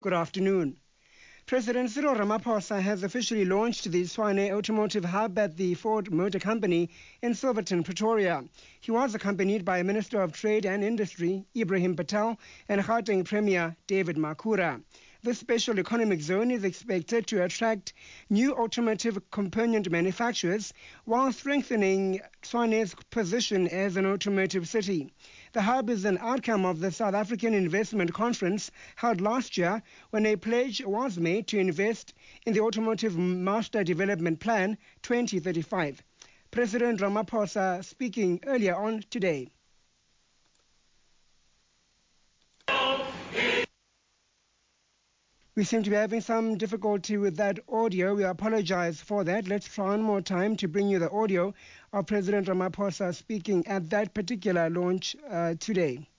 Good afternoon. President Cyril Ramaphosa has officially launched the Tshwane Automotive Hub at the Ford Motor Company in Silverton, Pretoria. He was accompanied by Minister of Trade and Industry, Ibrahim Patel, and Gauteng Premier David Makhura. This special economic zone is expected to attract new automotive component manufacturers while strengthening Tshwane's position as an automotive city. The hub is an outcome of the South African Investment Conference held last year when a pledge was made to invest in the Automotive Master Development Plan 2035. President Ramaphosa speaking earlier on today. We seem to be having some difficulty with that audio. We apologize for that. Let's try one more time to bring you the audio of President Ramaphosa speaking at that particular launch today.